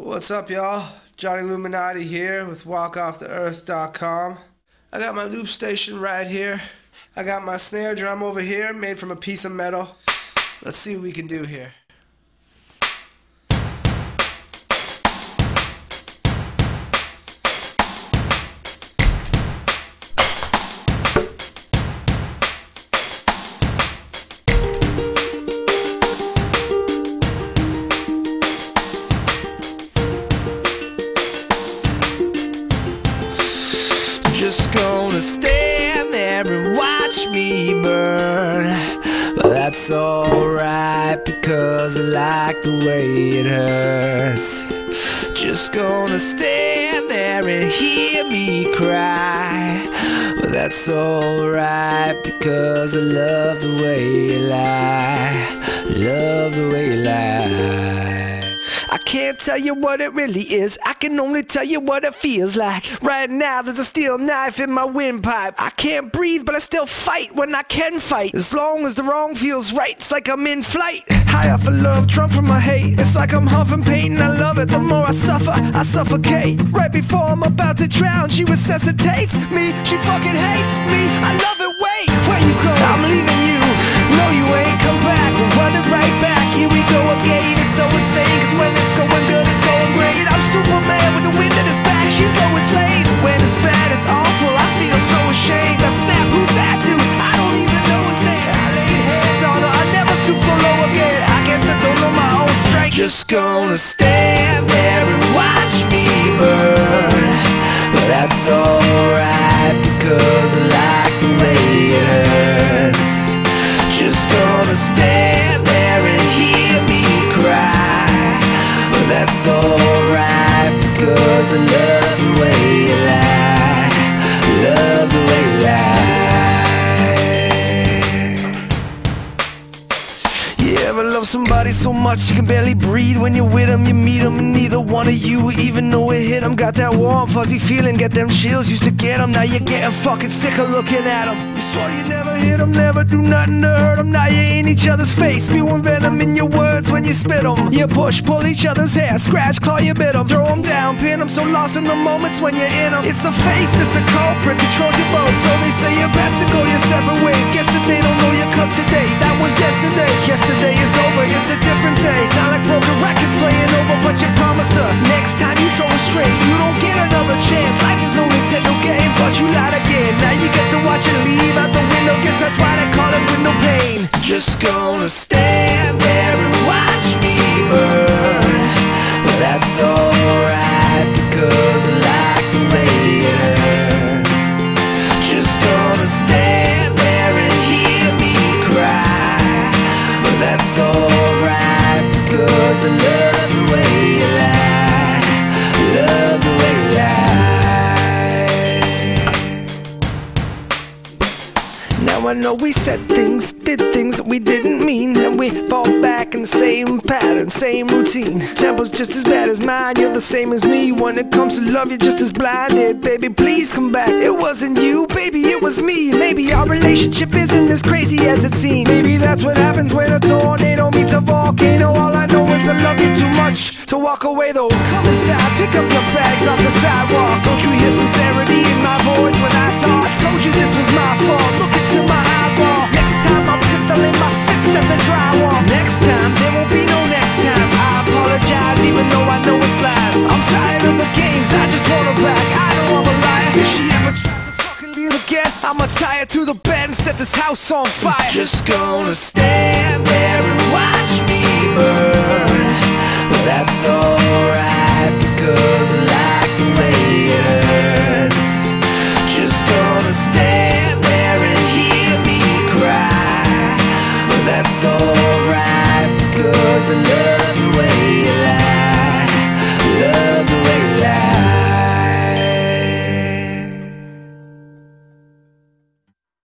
What's up, y'all? Johnny Illuminati here with WalkOffTheEarth.com. I got my loop station right here. I got my snare drum over here, made from a piece of metal. Let's see what we can do here. Just gonna stand there and watch me burn. But that's alright because I like the way it hurts. Just gonna stand there and hear me cry. But that's alright because I love the way you lie. Love the way you lie. I can't tell you what it really is. I can only tell you what it feels like. Right now there's a steel knife in my windpipe. I can't breathe but I still fight when I can fight. As long as the wrong feels right, it's like I'm in flight. High off of love, drunk from my hate. It's like I'm huffing pain and I love it. The more I suffer, I suffocate. Right before I'm about to drown, she resuscitates me. She fucking hates me. I love it. Wait, where you go? I'm leaving you. No, you ain't come back. We're running right back. Here we go again. It's so insane, 'cause when it's going good, it's going great. I'm Superman with the wind at his back. She's Lois Lane. When it's bad, it's awful. I feel so ashamed. I snap, who's that dude? I don't even know his name. I laid hands on her. I never stoop so low again. I guess I don't know my own strength. Just gonna stand there and watch me burn. But that's alright because I like the way it hurts. Just gonna stand there and hear me cry. But that's alright because I love the way you lie. Love the way you lie. You ever love somebody so much you can barely breathe? When you're with them, you meet them, and neither one of you even know it hit them. Got that warm, fuzzy feeling, get them chills, used to get them. Now you're getting fucking sick of looking at them. You swore you never hit them, never do nothing to hurt them. Now you're in each other's face, spewing venom in your words when you spit them. You push, pull each other's hair, scratch, claw, you bit them. Throw them down, pin them, so lost in the moments when you're in them. It's the face that's the culprit, controls your boat. So they say you're best to go your separate ways. Guess that they don't know you 'cause today, that was yesterday. Yesterday is over, it's a different day. Sound like broken records playing over, but you promised her next time you show it straight, you don't get another chance. Life is no Nintendo game, but you lied again. Now you get to watch it leave out the window. Guess that's why they call it window pain. Just gonna stand there and watch me burn. But that's alright because I like the way it hurts. Just gonna stand there and hear me cry. But that's alright because I love the way you lie. Love the way you lie. Now I know we said things, did things that we didn't mean, and we fall back in the same pattern, same routine. Temper's just as bad as mine, you're the same as me. When it comes to love, you're just as blinded. Baby, please come back. It wasn't you, baby, it was me. Maybe our relationship isn't as crazy as it seems. Maybe that's what happens when a tornado meets a volcano. All I know is I love you too much to walk away though. Come inside, pick up your bags off the sidewalk. Don't you hear sincerity in my voice when I talk? I told you this was my fault. Look into my eyeball. Next time I'm pistol in my fist at the drywall. Next time, there won't be no next time. I apologize even though I know it's lies. I'm tired of the games, I just want her back. I know I'm a liar. If she ever tries to fucking leave again, I'ma tie her to the bed and set this house on fire. Just gonna stand there and watch me burn. But that's alright because